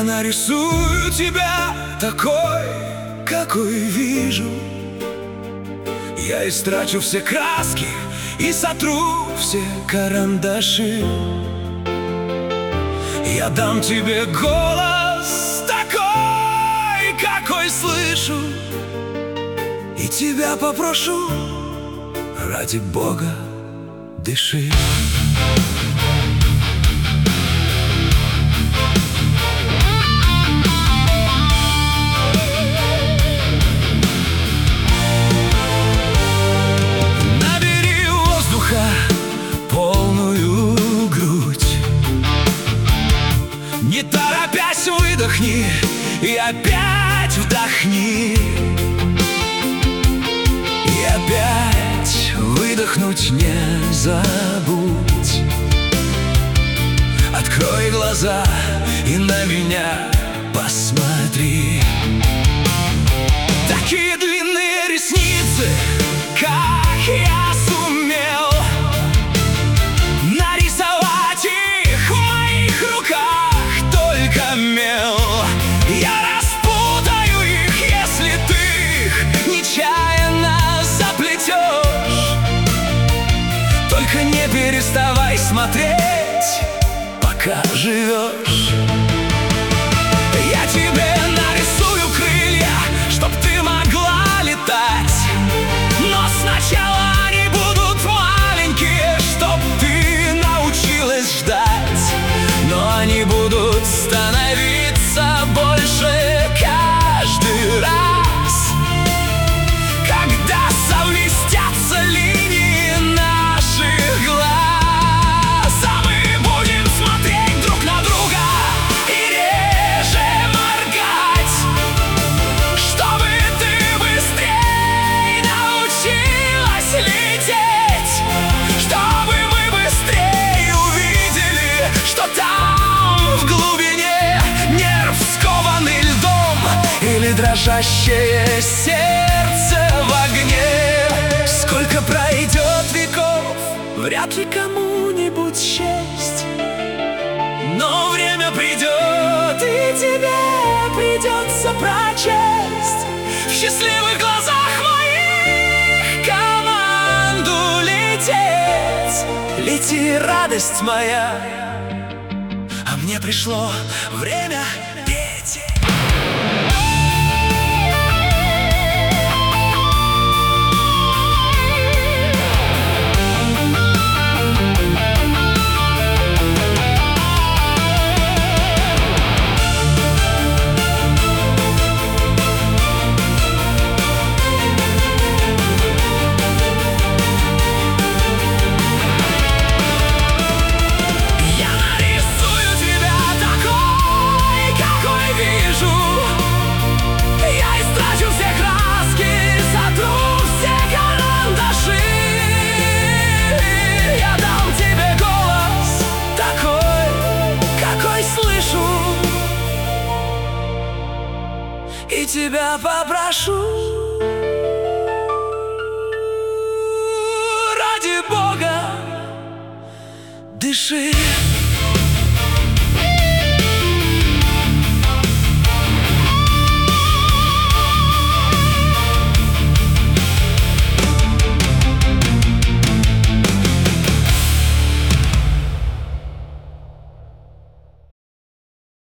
нарисую тебя такой, какой вижу. Я истрачу все краски и сотру все карандаши. Я дам тебе голос такой, какой слышу, и тебя попрошу: ради Бога, дыши. Набери воздуха полную грудь, не торопясь выдохни и опять вдохни. И опять выдохнуть не забудь. Открой глаза и на меня посмотри. Такие длинные ресницы, как я сумел нарисовать их в моих руках, только мел. Я распутаю их, если ты их нечаянно заплетешь. Только не переставай смотреть, пока живешь. Я тебе нарисую крылья, чтоб ты могла летать, но сначала они будут маленькие, чтоб ты научилась ждать. Но они будут становиться больше каждый раз, когда совместятся линии наших глаз. А мы будем смотреть друг на друга и реже моргать, чтобы ты быстрее научилась лететь, чтобы мы быстрее увидели, что там в глубине нерв, скованный льдом, или дрожащее сердце в огне. Сколько пройдет веков, вряд ли кому-нибудь счесть, но время придет, и тебе придется прочесть в счастливых глазах моих команду лететь. Лети, радость моя, а мне пришло время петь. И тебя попрошу: ради Бога, дыши.